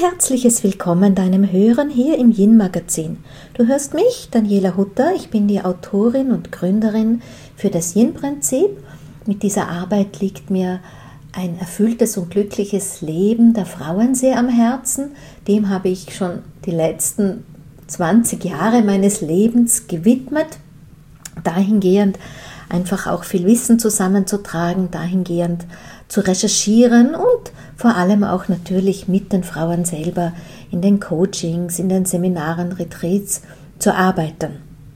herzliches Willkommen deinem Hören hier im Yin-Magazin. Du hörst mich, Daniela Hutter, ich bin die Autorin und Gründerin für das Yin-Prinzip. Mit dieser Arbeit liegt mir ein erfülltes und glückliches Leben der Frauen sehr am Herzen. Dem habe ich schon die letzten 20 Jahre meines Lebens gewidmet, dahingehend einfach auch viel Wissen zusammenzutragen, dahingehend zu recherchieren und vor allem auch natürlich mit den Frauen selber in den Coachings, in den Seminaren, Retreats zu arbeiten.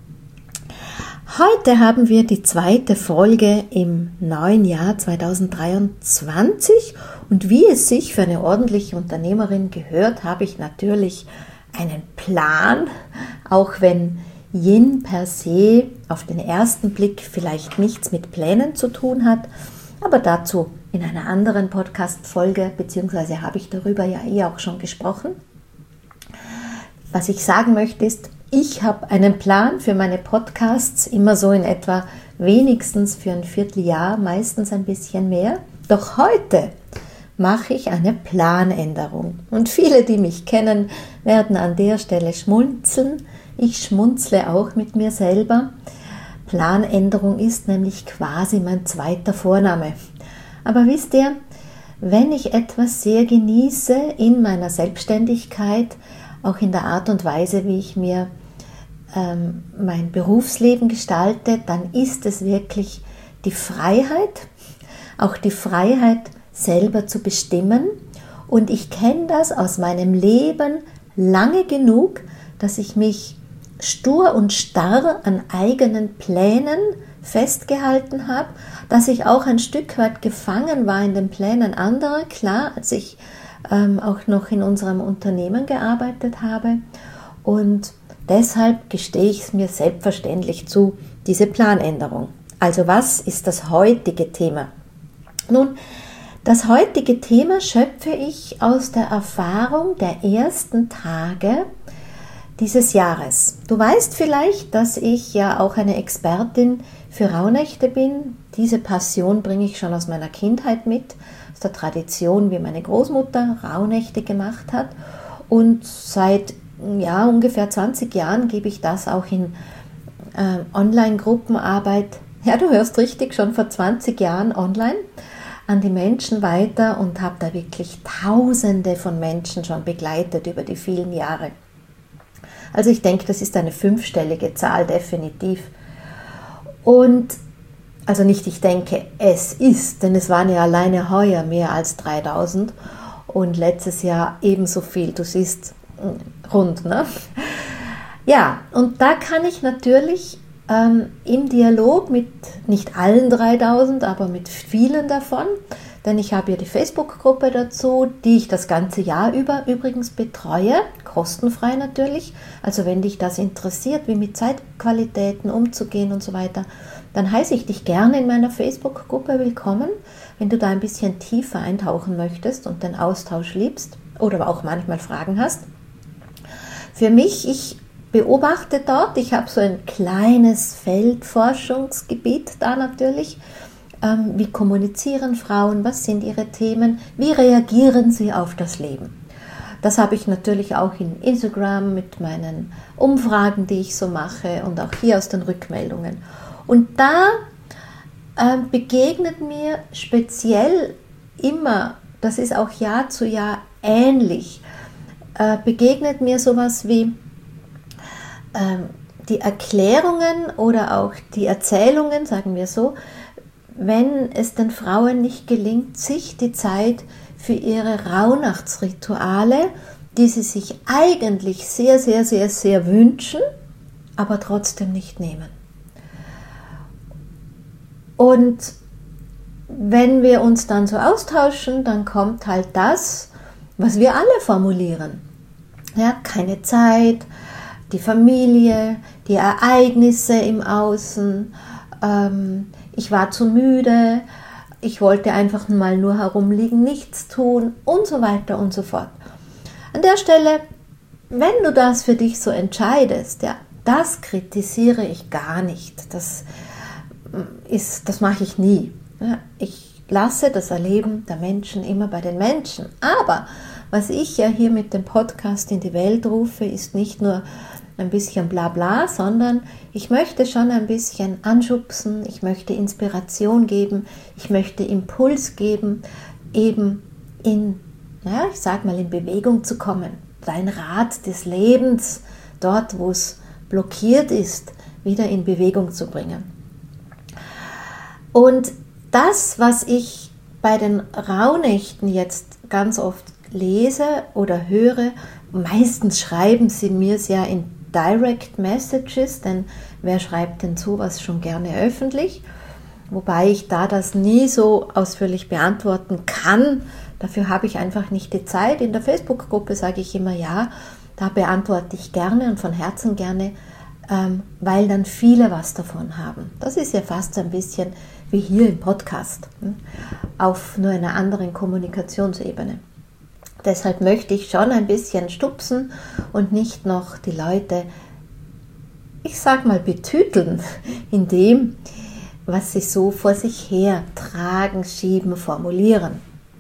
Heute haben wir die zweite Folge im neuen Jahr 2023 und wie es sich für eine ordentliche Unternehmerin gehört, habe ich natürlich einen Plan, auch wenn Yin per se auf den ersten Blick vielleicht nichts mit Plänen zu tun hat, aber dazu in einer anderen Podcast-Folge, beziehungsweise habe ich darüber ja auch schon gesprochen. Was ich sagen möchte ist, ich habe einen Plan für meine Podcasts, immer so in etwa wenigstens für ein Vierteljahr, meistens ein bisschen mehr. Doch heute mache ich eine Planänderung. Und viele, die mich kennen, werden an der Stelle schmunzeln. Ich schmunzle auch mit mir selber. Planänderung ist nämlich quasi mein zweiter Vorname. Aber wisst ihr, wenn ich etwas sehr genieße in meiner Selbstständigkeit, auch in der Art und Weise, wie ich mir mein Berufsleben gestalte, dann ist es wirklich die Freiheit, auch die Freiheit selber zu bestimmen. Und ich kenne das aus meinem Leben lange genug, dass ich mich stur und starr an eigenen Plänen festgehalten habe, dass ich auch ein Stück weit gefangen war in den Plänen anderer, klar, als ich auch noch in unserem Unternehmen gearbeitet habe. Und deshalb gestehe ich es mir selbstverständlich zu, diese Planänderung. Also was ist das heutige Thema? Nun, das heutige Thema schöpfe ich aus der Erfahrung der ersten Tage dieses Jahres. Du weißt vielleicht, dass ich ja auch eine Expertin für Rauhnächte bin. Diese Passion bringe ich schon aus meiner Kindheit mit, aus der Tradition, wie meine Großmutter Rauhnächte gemacht hat. Und seit ungefähr 20 Jahren gebe ich das auch in Online-Gruppenarbeit, ja du hörst richtig, schon vor 20 Jahren online, an die Menschen weiter und habe da wirklich Tausende von Menschen schon begleitet über die vielen Jahre. Also ich denke, das ist eine 5-stellige Zahl, definitiv. Und, also nicht ich denke, es ist, denn es waren ja alleine heuer mehr als 3000 und letztes Jahr ebenso viel, du siehst, rund, ne? Ja, und da kann ich natürlich im Dialog mit nicht allen 3000, aber mit vielen davon, denn ich habe ja die Facebook-Gruppe dazu, die ich das ganze Jahr über übrigens betreue, kostenfrei natürlich. Also wenn dich das interessiert, wie mit Zeitqualitäten umzugehen und so weiter, dann heiße ich dich gerne in meiner Facebook-Gruppe willkommen, wenn du da ein bisschen tiefer eintauchen möchtest und den Austausch liebst oder auch manchmal Fragen hast. Für mich, ich beobachte dort, ich habe so ein kleines Feldforschungsgebiet da natürlich. Wie kommunizieren Frauen, was sind ihre Themen, wie reagieren sie auf das Leben. Das habe ich natürlich auch in Instagram mit meinen Umfragen, die ich so mache und auch hier aus den Rückmeldungen. Und da begegnet mir speziell immer, das ist auch Jahr zu Jahr ähnlich, begegnet mir sowas wie die Erklärungen oder auch die Erzählungen, sagen wir so, wenn es den Frauen nicht gelingt, sich die Zeit für ihre Rauhnachtsrituale, die sie sich eigentlich sehr, sehr, sehr, sehr wünschen, aber trotzdem nicht nehmen. Und wenn wir uns dann so austauschen, dann kommt halt das, was wir alle formulieren. Ja, keine Zeit, die Familie, die Ereignisse im Außen, ich war zu müde, ich wollte einfach mal nur herumliegen, nichts tun und so weiter und so fort. An der Stelle, wenn du das für dich so entscheidest, ja, das kritisiere ich gar nicht. Das mache ich nie. Ja, ich lasse das Erleben der Menschen immer bei den Menschen. Aber was ich ja hier mit dem Podcast in die Welt rufe, ist nicht nur ein bisschen Blabla, sondern ich möchte schon ein bisschen anschubsen, ich möchte Inspiration geben, ich möchte Impuls geben, eben in Bewegung zu kommen. Dein Rad des Lebens, dort wo es blockiert ist, wieder in Bewegung zu bringen. Und das, was ich bei den Rauhnächten jetzt ganz oft lese oder höre, meistens schreiben sie mir es ja in Direct Messages, denn wer schreibt denn sowas schon gerne öffentlich? Wobei ich da das nie so ausführlich beantworten kann. Dafür habe ich einfach nicht die Zeit. In der Facebook-Gruppe sage ich immer ja, da beantworte ich gerne und von Herzen gerne, weil dann viele was davon haben. Das ist ja fast ein bisschen wie hier im Podcast, auf nur einer anderen Kommunikationsebene. Deshalb möchte ich schon ein bisschen stupsen und nicht noch die Leute, ich sag mal, betüteln in dem, was sie so vor sich her tragen, schieben, formulieren.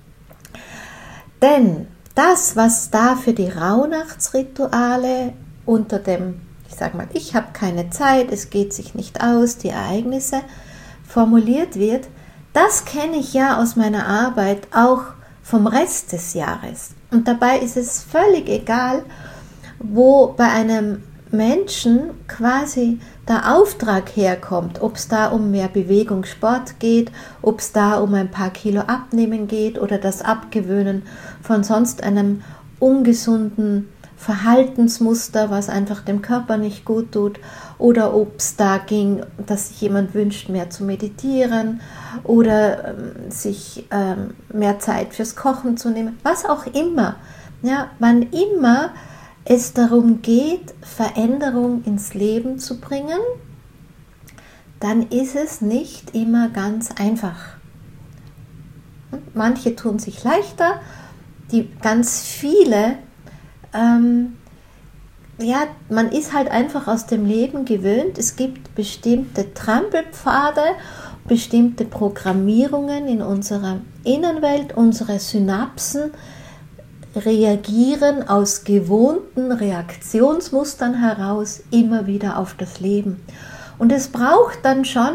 Denn das, was da für die Rauhnachtsrituale unter dem, ich habe keine Zeit, es geht sich nicht aus, die Ereignisse, formuliert wird, das kenne ich ja aus meiner Arbeit auch vom Rest des Jahres. Und dabei ist es völlig egal, wo bei einem Menschen quasi der Auftrag herkommt, ob es da um mehr Bewegung, Sport geht, ob es da um ein paar Kilo abnehmen geht oder das Abgewöhnen von sonst einem ungesunden Verhaltensmuster, was einfach dem Körper nicht gut tut, oder ob es da ging, dass sich jemand wünscht, mehr zu meditieren oder sich mehr Zeit fürs Kochen zu nehmen, was auch immer. Ja, wann immer es darum geht, Veränderung ins Leben zu bringen, dann ist es nicht immer ganz einfach. Und manche tun sich leichter, die ganz viele man ist halt einfach aus dem Leben gewöhnt. Es gibt bestimmte Trampelpfade, bestimmte Programmierungen in unserer Innenwelt. Unsere Synapsen reagieren aus gewohnten Reaktionsmustern heraus immer wieder auf das Leben. Und es braucht dann schon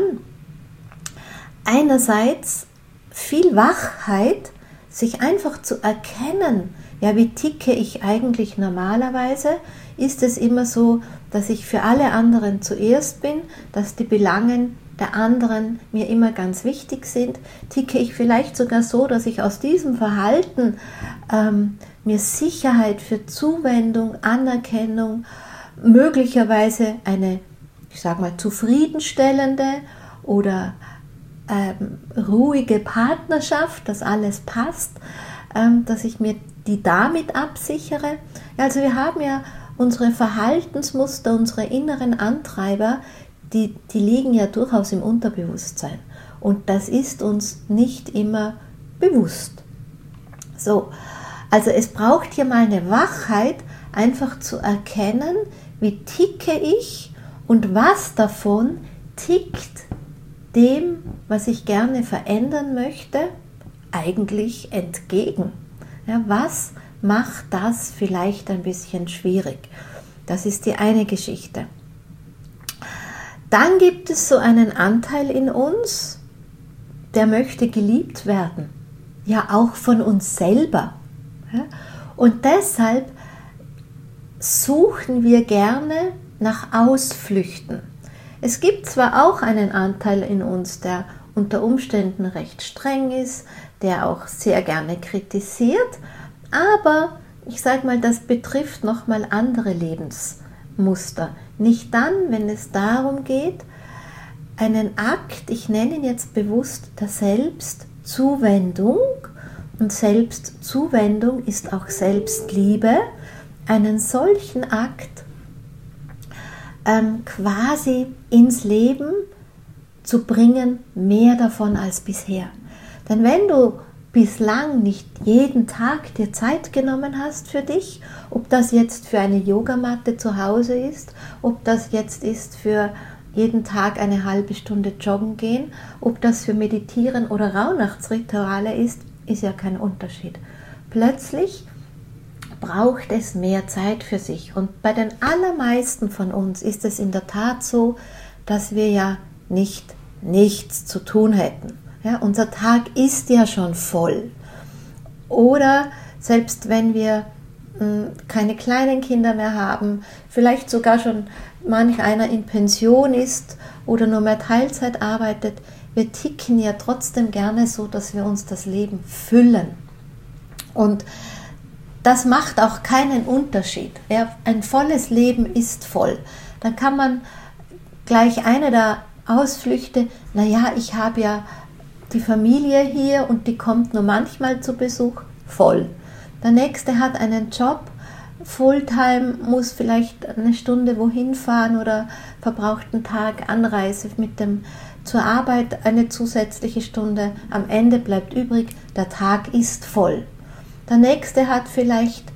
einerseits viel Wachheit, sich einfach zu erkennen, ja, wie ticke ich eigentlich normalerweise? Ist es immer so, dass ich für alle anderen zuerst bin, dass die Belangen der anderen mir immer ganz wichtig sind? Ticke ich vielleicht sogar so, dass ich aus diesem Verhalten mir Sicherheit für Zuwendung, Anerkennung, möglicherweise eine, zufriedenstellende oder ruhige Partnerschaft, dass alles passt, dass ich mir die damit absichere. Also wir haben ja unsere Verhaltensmuster, unsere inneren Antreiber, die liegen ja durchaus im Unterbewusstsein. Und das ist uns nicht immer bewusst. So, also es braucht hier mal eine Wachheit, einfach zu erkennen, wie ticke ich und was davon tickt dem, was ich gerne verändern möchte, eigentlich entgegen. Ja, was macht das vielleicht ein bisschen schwierig? Das ist die eine Geschichte. Dann gibt es so einen Anteil in uns, der möchte geliebt werden. Ja, auch von uns selber. Ja? Und deshalb suchen wir gerne nach Ausflüchten. Es gibt zwar auch einen Anteil in uns, der unter Umständen recht streng ist, der auch sehr gerne kritisiert, aber das betrifft nochmal andere Lebensmuster. Nicht dann, wenn es darum geht, einen Akt, ich nenne ihn jetzt bewusst der Selbstzuwendung, und Selbstzuwendung ist auch Selbstliebe, einen solchen Akt quasi ins Leben zu bringen, mehr davon als bisher. Denn wenn du bislang nicht jeden Tag dir Zeit genommen hast für dich, ob das jetzt für eine Yogamatte zu Hause ist, ob das jetzt ist für jeden Tag eine halbe Stunde joggen gehen, ob das für Meditieren oder Rauhnachtsrituale ist ja kein Unterschied. Plötzlich braucht es mehr Zeit für sich. Und bei den allermeisten von uns ist es in der Tat so, dass wir ja nichts zu tun hätten. Ja, unser Tag ist ja schon voll. Oder selbst wenn wir keine kleinen Kinder mehr haben, vielleicht sogar schon manch einer in Pension ist oder nur mehr Teilzeit arbeitet, wir ticken ja trotzdem gerne so, dass wir uns das Leben füllen. Und das macht auch keinen Unterschied. Ja, ein volles Leben ist voll. Dann kann man gleich eine der Ausflüchte, naja, ich habe ja die Familie hier und die kommt nur manchmal zu Besuch, voll. Der nächste hat einen Job, Fulltime, muss vielleicht eine Stunde wohin fahren oder verbraucht einen Tag Anreise zur Arbeit, eine zusätzliche Stunde. Am Ende bleibt übrig, der Tag ist voll. Der nächste hat vielleicht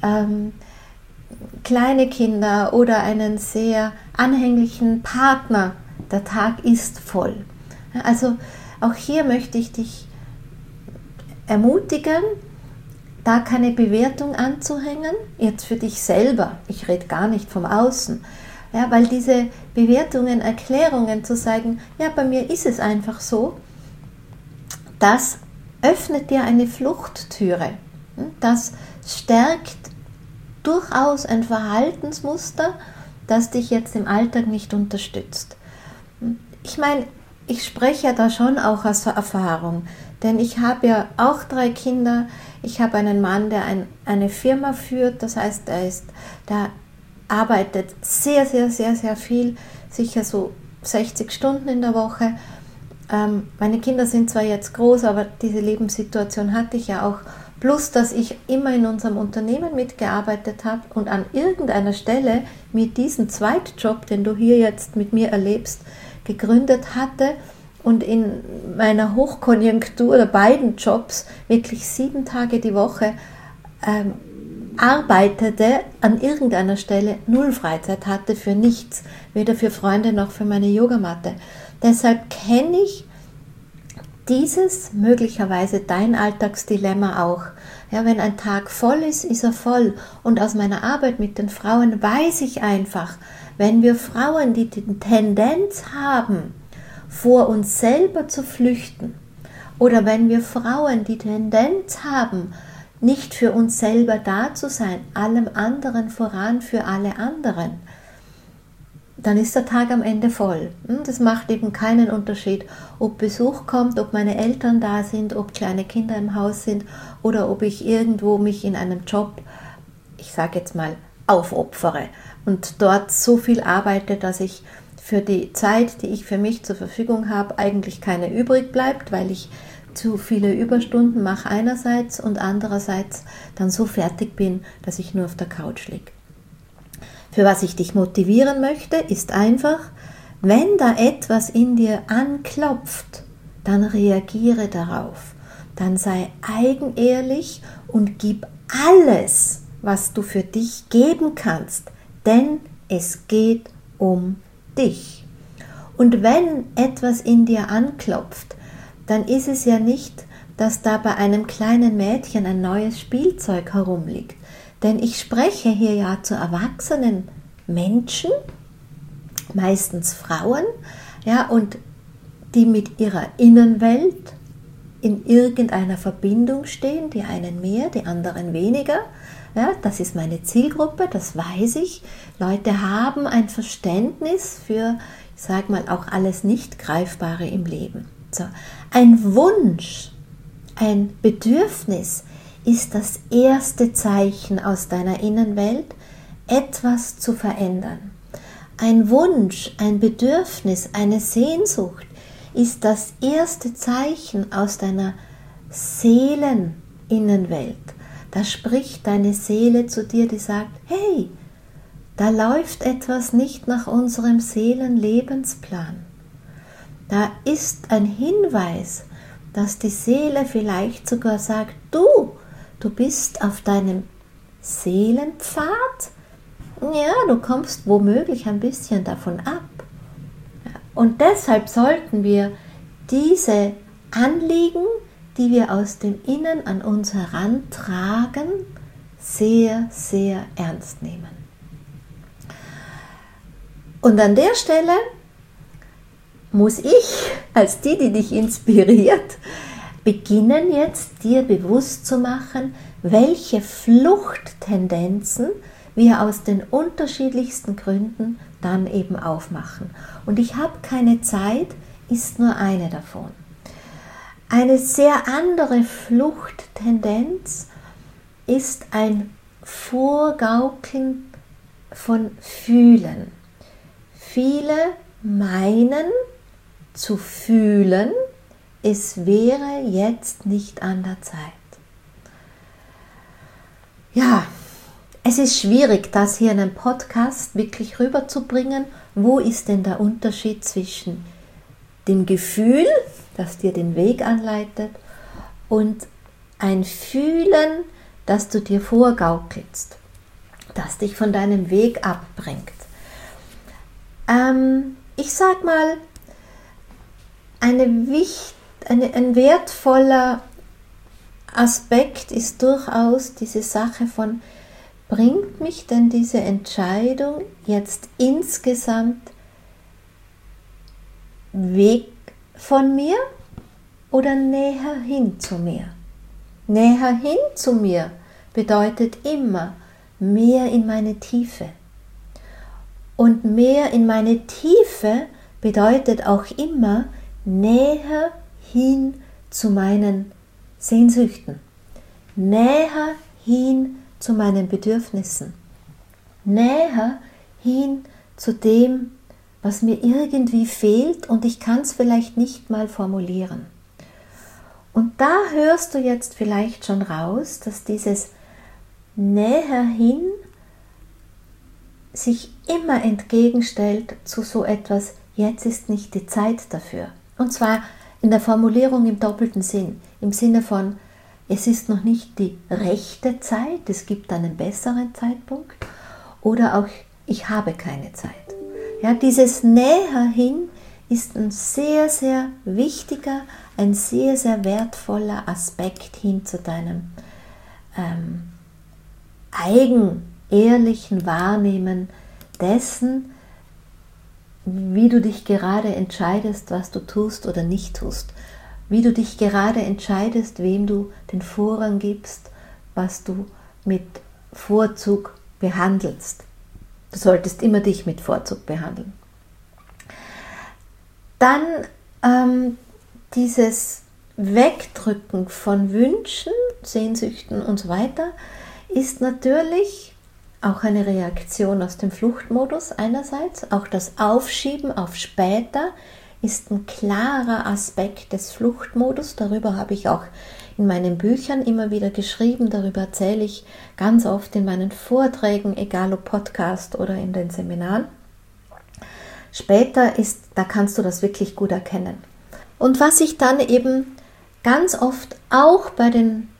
kleine Kinder oder einen sehr anhänglichen Partner. Der Tag ist voll. Also auch hier möchte ich dich ermutigen, da keine Bewertung anzuhängen, jetzt für dich selber, ich rede gar nicht vom Außen, ja, weil diese Bewertungen, Erklärungen zu sagen, ja, bei mir ist es einfach so, das öffnet dir eine Fluchttüre, das stärkt durchaus ein Verhaltensmuster, das dich jetzt im Alltag nicht unterstützt. Ich meine, ich spreche ja da schon auch aus Erfahrung, denn ich habe ja auch 3 Kinder. Ich habe einen Mann, der eine Firma führt, das heißt, der arbeitet sehr, sehr, sehr, sehr viel, sicher so 60 Stunden in der Woche. Meine Kinder sind zwar jetzt groß, aber diese Lebenssituation hatte ich ja auch. Plus, dass ich immer in unserem Unternehmen mitgearbeitet habe und an irgendeiner Stelle mir diesen Zweitjob, den du hier jetzt mit mir erlebst, gegründet hatte und in meiner Hochkonjunktur oder beiden Jobs wirklich 7 Tage die Woche arbeitete, an irgendeiner Stelle 0 Freizeit hatte für nichts, weder für Freunde noch für meine Yogamatte. Deshalb kenne ich dieses möglicherweise dein Alltagsdilemma auch. Ja, wenn ein Tag voll ist, ist er voll. Und aus meiner Arbeit mit den Frauen weiß ich einfach, wenn wir Frauen die Tendenz haben, vor uns selber zu flüchten, oder wenn wir Frauen die Tendenz haben, nicht für uns selber da zu sein, allem anderen voran für alle anderen, dann ist der Tag am Ende voll. Das macht eben keinen Unterschied, ob Besuch kommt, ob meine Eltern da sind, ob kleine Kinder im Haus sind oder ob ich irgendwo mich in einem Job, ich sage jetzt mal, aufopfere und dort so viel arbeite, dass ich für die Zeit, die ich für mich zur Verfügung habe, eigentlich keine übrig bleibt, weil ich zu viele Überstunden mache einerseits und andererseits dann so fertig bin, dass ich nur auf der Couch liege. Für was ich dich motivieren möchte, ist einfach, wenn da etwas in dir anklopft, dann reagiere darauf. Dann sei eigenehrlich und gib alles, was du für dich geben kannst, denn es geht um dich. Und wenn etwas in dir anklopft, dann ist es ja nicht, dass da bei einem kleinen Mädchen ein neues Spielzeug herumliegt. Denn ich spreche hier ja zu erwachsenen Menschen, meistens Frauen, ja, und die mit ihrer Innenwelt in irgendeiner Verbindung stehen, die einen mehr, die anderen weniger. Ja, das ist meine Zielgruppe, das weiß ich. Leute haben ein Verständnis für, ich sage mal, auch alles Nicht-Greifbare im Leben. So, ein Wunsch, ein Bedürfnis ist das erste Zeichen aus deiner Innenwelt, etwas zu verändern. Ein Wunsch, ein Bedürfnis, eine Sehnsucht ist das erste Zeichen aus deiner Seeleninnenwelt. Da spricht deine Seele zu dir, die sagt, hey, da läuft etwas nicht nach unserem Seelenlebensplan. Da ist ein Hinweis, dass die Seele vielleicht sogar sagt, du bist auf deinem Seelenpfad, ja, du kommst womöglich ein bisschen davon ab. Und deshalb sollten wir diese Anliegen, die wir aus dem Innen an uns herantragen, sehr, sehr ernst nehmen. Und an der Stelle muss ich, als die dich inspiriert, beginnen jetzt dir bewusst zu machen, welche Fluchttendenzen wir aus den unterschiedlichsten Gründen dann eben aufmachen. Und ich habe keine Zeit, ist nur eine davon. Eine sehr andere Fluchttendenz ist ein Vorgaukeln von Fühlen. Viele meinen zu fühlen, es wäre jetzt nicht an der Zeit. Ja, es ist schwierig, das hier in einem Podcast wirklich rüberzubringen. Wo ist denn der Unterschied zwischen dem Gefühl, das dir den Weg anleitet, und ein Fühlen, das du dir vorgaukelst, das dich von deinem Weg abbringt? Ich sag mal, ein wertvoller Aspekt ist durchaus diese Sache von, bringt mich denn diese Entscheidung jetzt insgesamt weg von mir oder näher hin zu mir? Näher hin zu mir bedeutet immer mehr in meine Tiefe. Und mehr in meine Tiefe bedeutet auch immer näher hin zu meinen Sehnsüchten, näher hin zu meinen Bedürfnissen, näher hin zu dem, was mir irgendwie fehlt und ich kann es vielleicht nicht mal formulieren. Und da hörst du jetzt vielleicht schon raus, dass dieses näher hin sich immer entgegenstellt zu so etwas, jetzt ist nicht die Zeit dafür. Und zwar in der Formulierung im doppelten Sinn, im Sinne von, es ist noch nicht die rechte Zeit, es gibt einen besseren Zeitpunkt, oder auch, ich habe keine Zeit. Ja, dieses näher hin ist ein sehr, sehr wichtiger, ein sehr, sehr wertvoller Aspekt hin zu deinem ehrlichen Wahrnehmen dessen, wie du dich gerade entscheidest, was du tust oder nicht tust, wie du dich gerade entscheidest, wem du den Vorrang gibst, was du mit Vorzug behandelst. Du solltest immer dich mit Vorzug behandeln. Dann dieses Wegdrücken von Wünschen, Sehnsüchten und so weiter ist natürlich auch eine Reaktion aus dem Fluchtmodus einerseits. Auch das Aufschieben auf später ist ein klarer Aspekt des Fluchtmodus. Darüber habe ich auch in meinen Büchern immer wieder geschrieben. Darüber erzähle ich ganz oft in meinen Vorträgen, egal ob Podcast oder in den Seminaren. Später da kannst du das wirklich gut erkennen. Und was ich dann eben ganz oft auch bei den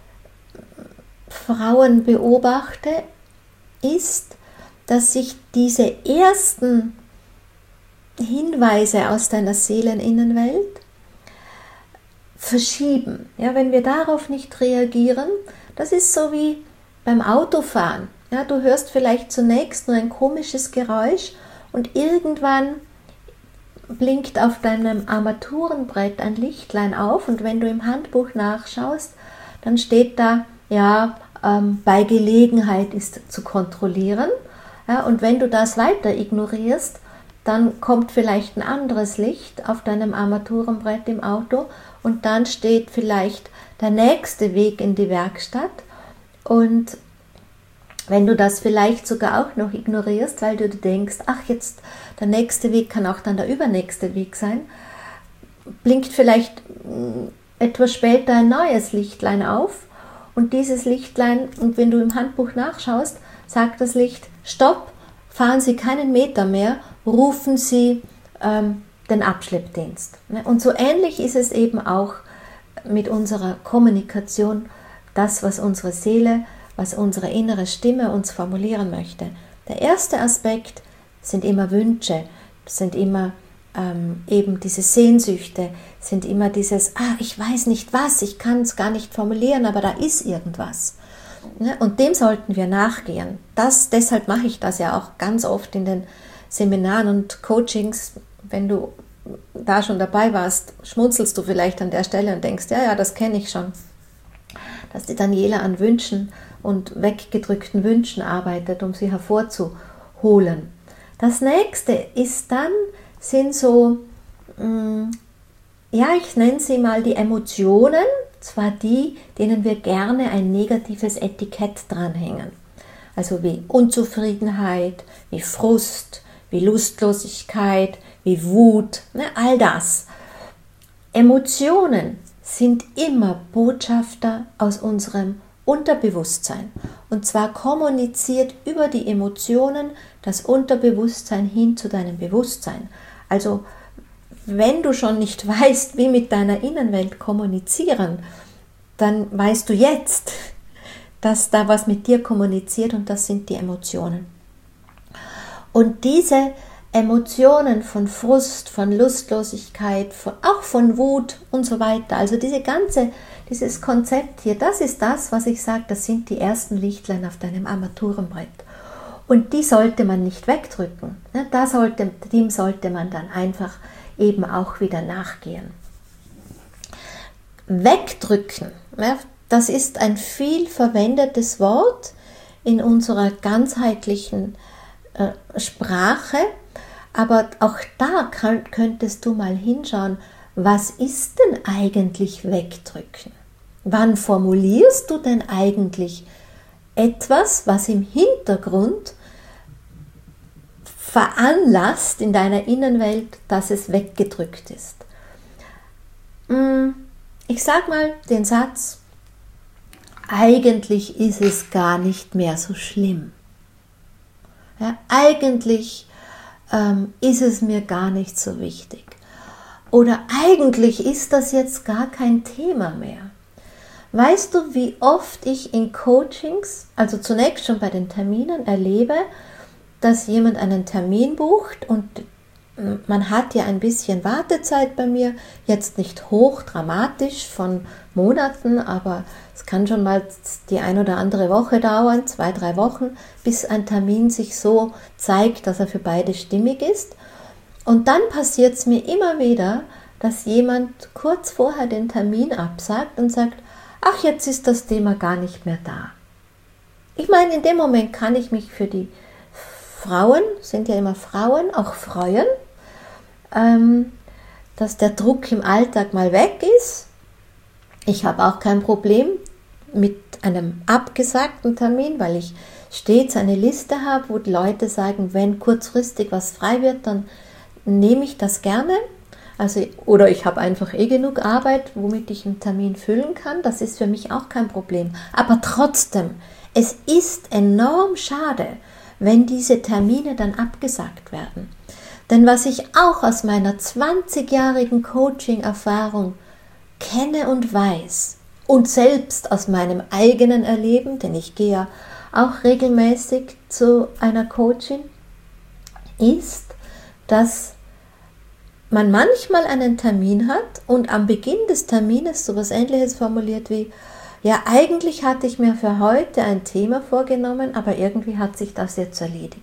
Frauen beobachte, ist, dass sich diese ersten Hinweise aus deiner Seeleninnenwelt verschieben. Ja, wenn wir darauf nicht reagieren, das ist so wie beim Autofahren. Ja, du hörst vielleicht zunächst nur ein komisches Geräusch und irgendwann blinkt auf deinem Armaturenbrett ein Lichtlein auf und wenn du im Handbuch nachschaust, dann steht da, ja, bei Gelegenheit ist zu kontrollieren. Ja, und wenn du das weiter ignorierst, dann kommt vielleicht ein anderes Licht auf deinem Armaturenbrett im Auto und dann steht vielleicht der nächste Weg in die Werkstatt. Und wenn du das vielleicht sogar auch noch ignorierst, weil du denkst, ach jetzt, der nächste Weg kann auch dann der übernächste Weg sein, blinkt vielleicht etwas später ein neues Lichtlein auf. Und dieses Lichtlein, und wenn du im Handbuch nachschaust, sagt das Licht, stopp, fahren Sie keinen Meter mehr, rufen Sie den Abschleppdienst. Und so ähnlich ist es eben auch mit unserer Kommunikation, das, was unsere Seele, was unsere innere Stimme uns formulieren möchte. Der erste Aspekt sind immer Wünsche, sind immer eben diese Sehnsüchte, sind immer dieses, ich weiß nicht was, ich kann es gar nicht formulieren, aber da ist irgendwas. Und dem sollten wir nachgehen. Deshalb mache ich das ja auch ganz oft in den Seminaren und Coachings. Wenn du da schon dabei warst, schmunzelst du vielleicht an der Stelle und denkst, ja, das kenne ich schon. Dass die Daniela an Wünschen und weggedrückten Wünschen arbeitet, um sie hervorzuholen. Das nächste sind so, ich nenne sie mal die Emotionen, zwar die, denen wir gerne ein negatives Etikett dranhängen. Also wie Unzufriedenheit, wie Frust, wie Lustlosigkeit, wie Wut, all das. Emotionen sind immer Botschafter aus unserem Unterbewusstsein. Und zwar kommuniziert über die Emotionen das Unterbewusstsein hin zu deinem Bewusstsein. Also wenn du schon nicht weißt, wie mit deiner Innenwelt kommunizieren, dann weißt du jetzt, dass da was mit dir kommuniziert und das sind die Emotionen. Und diese Emotionen von Frust, von Lustlosigkeit, auch von Wut und so weiter, also dieses Konzept hier, das ist das, was ich sage, das sind die ersten Lichtlein auf deinem Armaturenbrett. Und die sollte man nicht wegdrücken. Dem sollte man dann einfach eben auch wieder nachgehen. Wegdrücken, das ist ein viel verwendetes Wort in unserer ganzheitlichen Sprache, aber auch da könntest du mal hinschauen, was ist denn eigentlich wegdrücken? Wann formulierst du denn eigentlich etwas, was im Hintergrund veranlasst in deiner Innenwelt, dass es weggedrückt ist? Ich sage mal den Satz, eigentlich ist es gar nicht mehr so schlimm. Ja, eigentlich ist es mir gar nicht so wichtig. Oder eigentlich ist das jetzt gar kein Thema mehr. Weißt du, wie oft ich in Coachings, also zunächst schon bei den Terminen, erlebe, dass jemand einen Termin bucht und man hat ja ein bisschen Wartezeit bei mir, jetzt nicht hochdramatisch von Monaten, aber es kann schon mal die ein oder andere Woche dauern, 2-3 Wochen, bis ein Termin sich so zeigt, dass er für beide stimmig ist. Und dann passiert es mir immer wieder, dass jemand kurz vorher den Termin absagt und sagt, ach, jetzt ist das Thema gar nicht mehr da. Ich meine, in dem Moment kann ich mich für die Frauen, sind ja immer Frauen, auch freuen, dass der Druck im Alltag mal weg ist. Ich habe auch kein Problem mit einem abgesagten Termin, weil ich stets eine Liste habe, wo die Leute sagen, wenn kurzfristig was frei wird, dann nehme ich das gerne. Oder ich habe einfach genug Arbeit, womit ich einen Termin füllen kann. Das ist für mich auch kein Problem. Aber trotzdem, es ist enorm schade, wenn diese Termine dann abgesagt werden. Denn was ich auch aus meiner 20-jährigen Coaching-Erfahrung kenne und weiß und selbst aus meinem eigenen Erleben, denn ich gehe ja auch regelmäßig zu einer Coaching, ist, dass man manchmal einen Termin hat und am Beginn des Termines sowas Ähnliches formuliert wie, ja, eigentlich hatte ich mir für heute ein Thema vorgenommen, aber irgendwie hat sich das jetzt erledigt.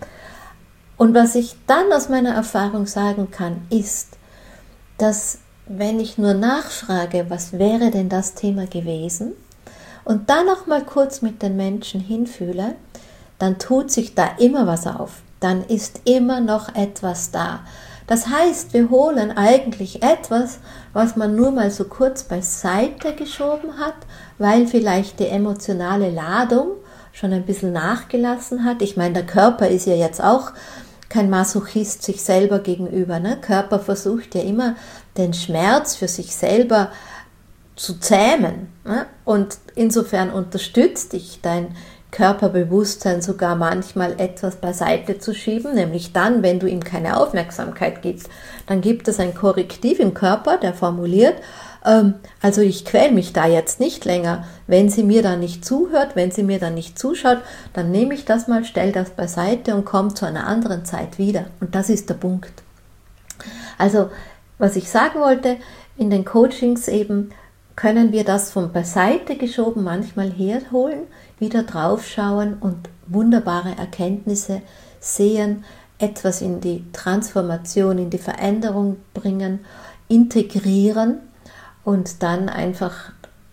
Und was ich dann aus meiner Erfahrung sagen kann, ist, dass wenn ich nur nachfrage, was wäre denn das Thema gewesen, und dann noch mal kurz mit den Menschen hinfühle, dann tut sich da immer was auf. Dann ist immer noch etwas da. Das heißt, wir holen eigentlich etwas, was man nur mal so kurz beiseite geschoben hat, weil vielleicht die emotionale Ladung schon ein bisschen nachgelassen hat. Ich meine, der Körper ist ja jetzt auch kein Masochist sich selber gegenüber. Ne? Körper versucht ja immer, den Schmerz für sich selber zu zähmen. Ne? Und insofern unterstützt dich dein Körperbewusstsein sogar manchmal etwas beiseite zu schieben, nämlich dann, wenn du ihm keine Aufmerksamkeit gibst. Dann gibt es ein Korrektiv im Körper, der formuliert, also ich quäle mich da jetzt nicht länger. Wenn sie mir dann nicht zuhört, wenn sie mir dann nicht zuschaut, dann nehme ich das mal, stelle das beiseite und komme zu einer anderen Zeit wieder. Und das ist der Punkt. Also, was ich sagen wollte, in den Coachings eben, können wir das von beiseite geschoben manchmal herholen, wieder draufschauen und wunderbare Erkenntnisse sehen, etwas in die Transformation, in die Veränderung bringen, integrieren und dann einfach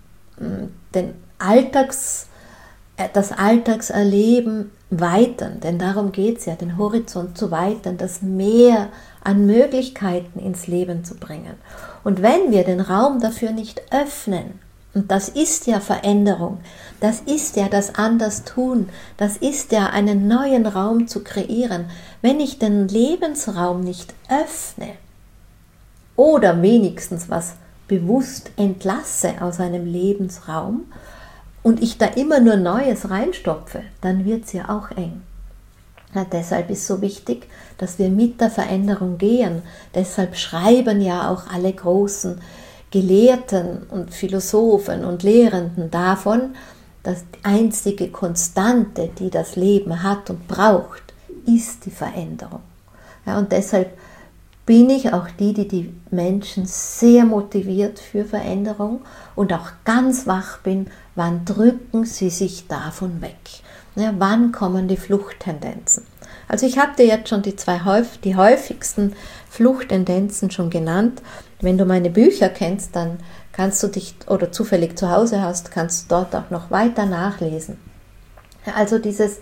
das Alltagserleben weitern, denn darum geht es ja, den Horizont zu weitern, das Meer an Möglichkeiten ins Leben zu bringen. Und wenn wir den Raum dafür nicht öffnen, und das ist ja Veränderung, das ist ja das Anderstun, das ist ja einen neuen Raum zu kreieren, wenn ich den Lebensraum nicht öffne oder wenigstens was bewusst entlasse aus einem Lebensraum und ich da immer nur Neues reinstopfe, dann wird es ja auch eng. Ja, deshalb ist so wichtig, dass wir mit der Veränderung gehen. Deshalb schreiben ja auch alle großen Gelehrten und Philosophen und Lehrenden davon, dass die einzige Konstante, die das Leben hat und braucht, ist die Veränderung. Ja, und deshalb bin ich auch die Menschen sehr motiviert für Veränderung und auch ganz wach bin, wann drücken sie sich davon weg. Ja, wann kommen die Fluchttendenzen? Also ich habe dir jetzt schon die häufigsten Fluchttendenzen schon genannt. Wenn du meine Bücher kennst, dann kannst du dich oder zufällig zu Hause hast, kannst du dort auch noch weiter nachlesen. Also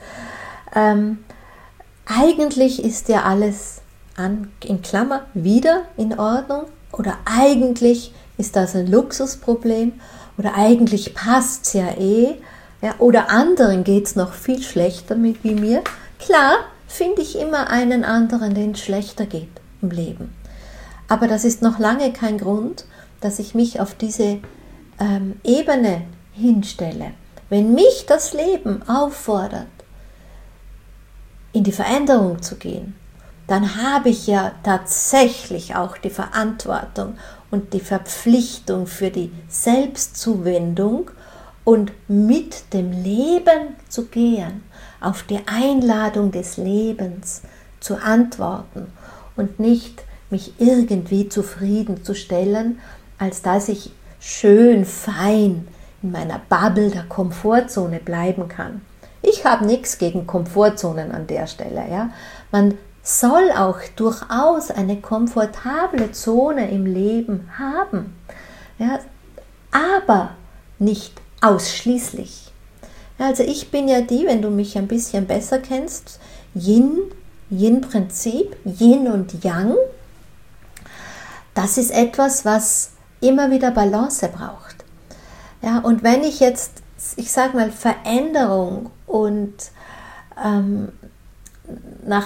eigentlich ist ja alles in Klammer wieder in Ordnung oder eigentlich ist das ein Luxusproblem oder eigentlich passt es ja ja, oder anderen geht es noch viel schlechter wie mir. Klar, finde ich immer einen anderen, den es schlechter geht im Leben. Aber das ist noch lange kein Grund, dass ich mich auf diese Ebene hinstelle. Wenn mich das Leben auffordert, in die Veränderung zu gehen, dann habe ich ja tatsächlich auch die Verantwortung und die Verpflichtung für die Selbstzuwendung und mit dem Leben zu gehen, auf die Einladung des Lebens zu antworten und nicht mich irgendwie zufriedenzustellen, als dass ich schön fein in meiner Bubble der Komfortzone bleiben kann. Ich habe nichts gegen Komfortzonen an der Stelle. Ja? Man soll auch durchaus eine komfortable Zone im Leben haben, ja? Aber nicht ausschließlich. Also ich bin ja wenn du mich ein bisschen besser kennst, Yin-Prinzip, Yin und Yang, das ist etwas, was immer wieder Balance braucht. Ja, und wenn ich jetzt, ich sage mal, Veränderung und nach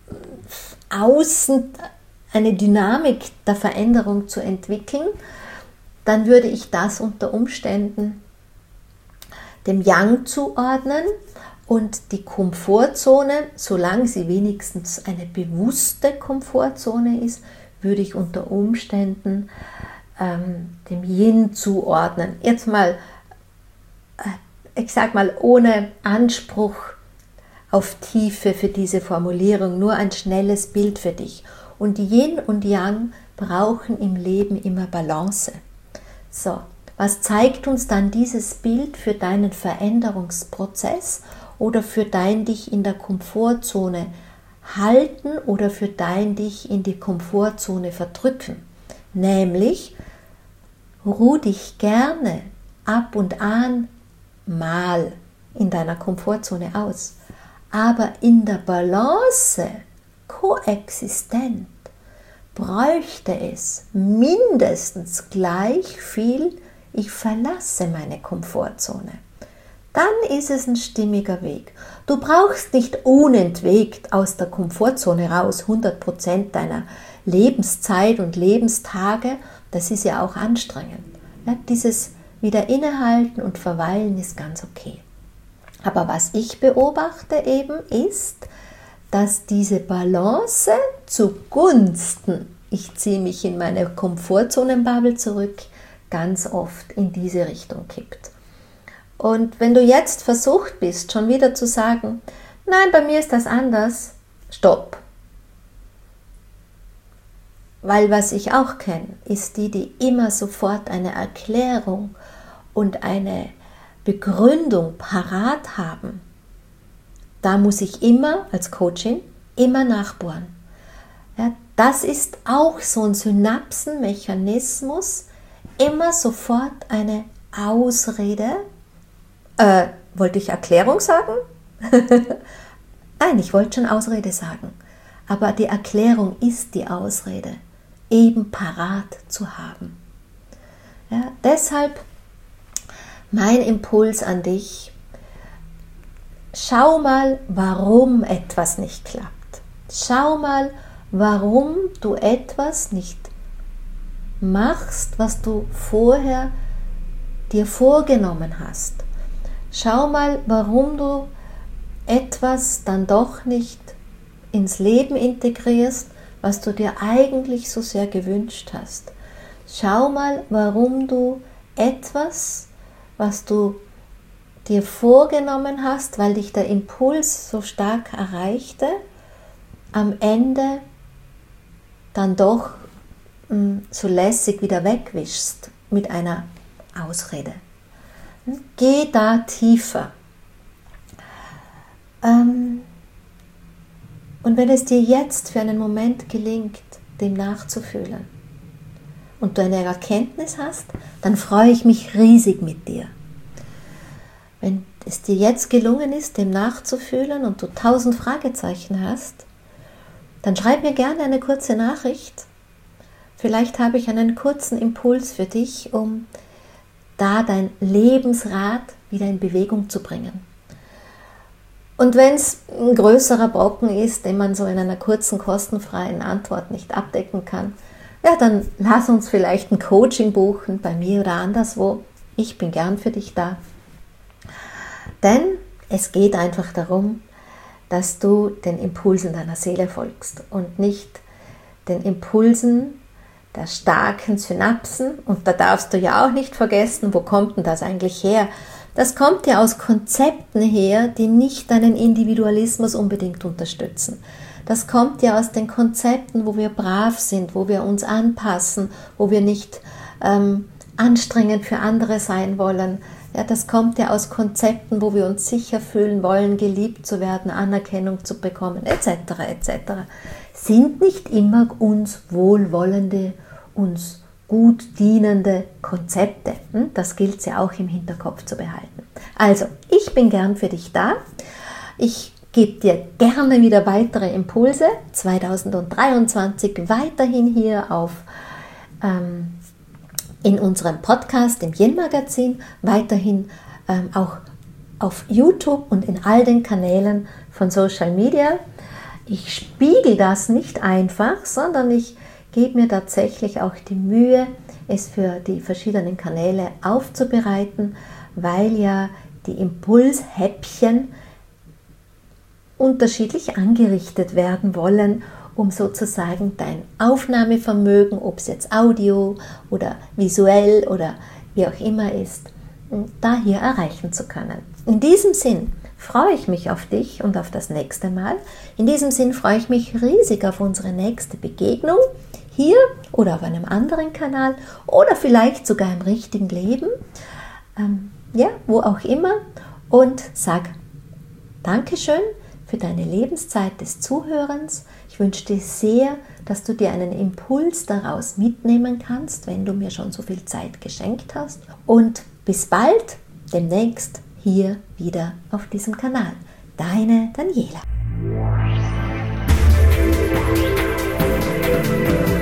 außen eine Dynamik der Veränderung zu entwickeln, dann würde ich das unter Umständen dem Yang zuordnen und die Komfortzone, solange sie wenigstens eine bewusste Komfortzone ist, würde ich unter Umständen dem Yin zuordnen. Jetzt mal, ich sag mal, ohne Anspruch auf Tiefe für diese Formulierung, nur ein schnelles Bild für dich. Und Yin und Yang brauchen im Leben immer Balance. So, was zeigt uns dann dieses Bild für deinen Veränderungsprozess oder für dein dich in der Komfortzone halten oder für dein dich in die Komfortzone verdrücken? Nämlich, ruh dich gerne ab und an mal in deiner Komfortzone aus, aber in der Balance, koexistent, bräuchte es mindestens gleich viel, ich verlasse meine Komfortzone. Dann ist es ein stimmiger Weg. Du brauchst nicht unentwegt aus der Komfortzone raus 100% deiner Lebenszeit und Lebenstage. Das ist ja auch anstrengend. Ja, dieses wieder innehalten und verweilen ist ganz okay. Aber was ich beobachte eben ist, dass diese Balance zugunsten, ich ziehe mich in meine Komfortzonenbubble zurück, ganz oft in diese Richtung kippt. Und wenn du jetzt versucht bist, schon wieder zu sagen, nein, bei mir ist das anders, stopp. Weil was ich auch kenne, ist die immer sofort eine Erklärung und eine Begründung parat haben. Da muss ich immer als Coachin immer nachbohren. Ja, das ist auch so ein Synapsenmechanismus, immer sofort eine Ausrede. Wollte ich Erklärung sagen? Nein, ich wollte schon Ausrede sagen. Aber die Erklärung ist die Ausrede, eben parat zu haben. Ja, deshalb mein Impuls an dich: Schau mal, warum etwas nicht klappt. Schau mal, warum du etwas nicht machst, was du vorher dir vorgenommen hast. Schau mal, warum du etwas dann doch nicht ins Leben integrierst, was du dir eigentlich so sehr gewünscht hast. Schau mal, warum du etwas, was du dir vorgenommen hast, weil dich der Impuls so stark erreichte, am Ende dann doch so lässig wieder wegwischst mit einer Ausrede. Geh da tiefer. Und wenn es dir jetzt für einen Moment gelingt, dem nachzufühlen und du eine Erkenntnis hast, dann freue ich mich riesig mit dir. Wenn es dir jetzt gelungen ist, dem nachzufühlen und du 1000 Fragezeichen hast, dann schreib mir gerne eine kurze Nachricht. Vielleicht habe ich einen kurzen Impuls für dich, um da dein Lebensrad wieder in Bewegung zu bringen. Und wenn es ein größerer Brocken ist, den man so in einer kurzen, kostenfreien Antwort nicht abdecken kann, ja, dann lass uns vielleicht ein Coaching buchen, bei mir oder anderswo. Ich bin gern für dich da. Denn es geht einfach darum, dass du den Impulsen deiner Seele folgst und nicht den Impulsen der starken Synapsen. Und da darfst du ja auch nicht vergessen, wo kommt denn das eigentlich her? Das kommt ja aus Konzepten her, die nicht deinen Individualismus unbedingt unterstützen. Das kommt ja aus den Konzepten, wo wir brav sind, wo wir uns anpassen, wo wir nicht anstrengend für andere sein wollen. Ja, das kommt ja aus Konzepten, wo wir uns sicher fühlen wollen, geliebt zu werden, Anerkennung zu bekommen, etc. etc. Sind nicht immer uns wohlwollende, uns gut dienende Konzepte. Das gilt es ja auch im Hinterkopf zu behalten. Also, ich bin gern für dich da. Ich gebe dir gerne wieder weitere Impulse. 2023 weiterhin hier in unserem Podcast, im Yin-Magazin, weiterhin auch auf YouTube und in all den Kanälen von Social Media. Ich spiegel das nicht einfach, sondern ich gebe mir tatsächlich auch die Mühe, es für die verschiedenen Kanäle aufzubereiten, weil ja die Impulshäppchen unterschiedlich angerichtet werden wollen, um sozusagen dein Aufnahmevermögen, ob es jetzt Audio oder visuell oder wie auch immer ist, da hier erreichen zu können. In diesem Sinn freue ich mich auf dich und auf das nächste Mal. In diesem Sinn freue ich mich riesig auf unsere nächste Begegnung, hier oder auf einem anderen Kanal oder vielleicht sogar im richtigen Leben, ja, wo auch immer, und sag Dankeschön für deine Lebenszeit des Zuhörens. Ich wünsche dir sehr, dass du dir einen Impuls daraus mitnehmen kannst, wenn du mir schon so viel Zeit geschenkt hast. Und bis bald, demnächst hier wieder auf diesem Kanal. Deine Daniela.